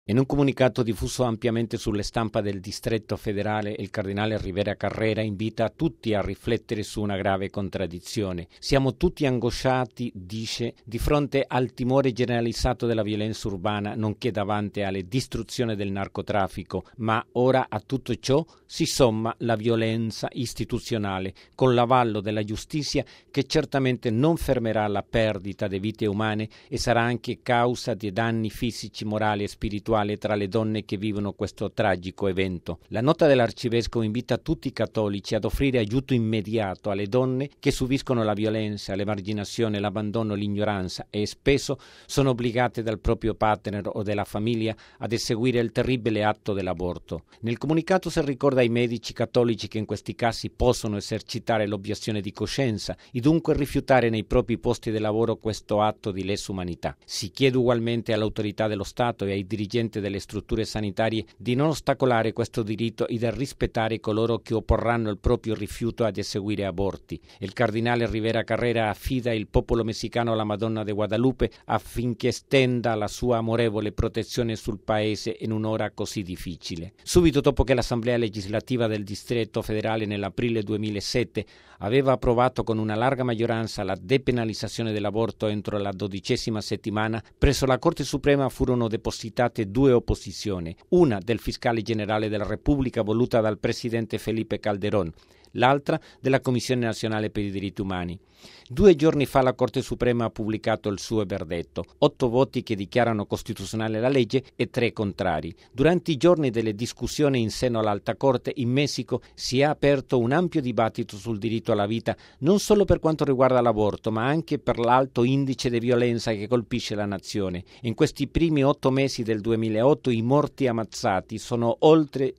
In un comunicato diffuso ampiamente sulle stampa del Distretto Federale, il cardinale Rivera Carrera invita tutti a riflettere su una grave contraddizione. Siamo tutti angosciati, dice, di fronte al timore generalizzato della violenza urbana, nonché davanti alle distruzioni del narcotraffico, ma ora a tutto ciò si somma la violenza istituzionale, con l'avallo della giustizia che certamente non fermerà la perdita di vite umane e sarà anche causa di danni fisici, morali e spirituali tra le donne che vivono questo tragico evento. La nota dell'arcivescovo invita tutti i cattolici ad offrire aiuto immediato alle donne che subiscono la violenza, l'emarginazione, l'abbandono, l'ignoranza e spesso sono obbligate dal proprio partner o della famiglia ad eseguire il terribile atto dell'aborto. Nel comunicato si ricorda ai medici cattolici che in questi casi possono esercitare l'obiezione di coscienza e dunque rifiutare nei propri posti di lavoro questo atto di lesa umanità. Si chiede ugualmente all'autorità dello Stato e ai dirigenti delle strutture sanitarie di non ostacolare questo diritto e di rispettare coloro che opporranno il proprio rifiuto ad eseguire aborti. Il cardinale Rivera Carrera affida il popolo messicano alla Madonna de Guadalupe affinché stenda la sua amorevole protezione sul paese in un'ora così difficile. Subito dopo che l'Assemblea legislativa del Distretto Federale nell'aprile 2007 aveva approvato con una larga maggioranza la depenalizzazione dell'aborto entro la 12ª settimana, presso la Corte Suprema furono depositate due opposizioni, una del Fiscale Generale della Repubblica voluta dal presidente Felipe Calderón, l'altra della Commissione Nazionale per i Diritti Umani. 2 giorni fa la Corte Suprema ha pubblicato il suo verdetto, 8 voti che dichiarano costituzionale la legge e 3 contrari. Durante i giorni delle discussioni in seno all'Alta Corte in Messico si è aperto un ampio dibattito sul diritto alla vita, non solo per quanto riguarda l'aborto, ma anche per l'alto indice di violenza che colpisce la nazione. In questi primi 8 mesi del 2008 i morti ammazzati sono oltre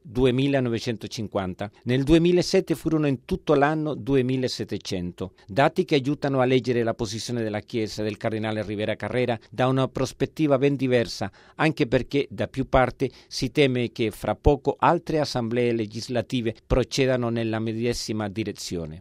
2.950. Nel 2007 furono in tutto l'anno 2.700. Dati che aiutano a leggere la posizione della Chiesa del cardinale Rivera Carrera da una prospettiva ben diversa, anche perché da più parti si teme che fra poco altre assemblee legislative procedano nella medesima direzione.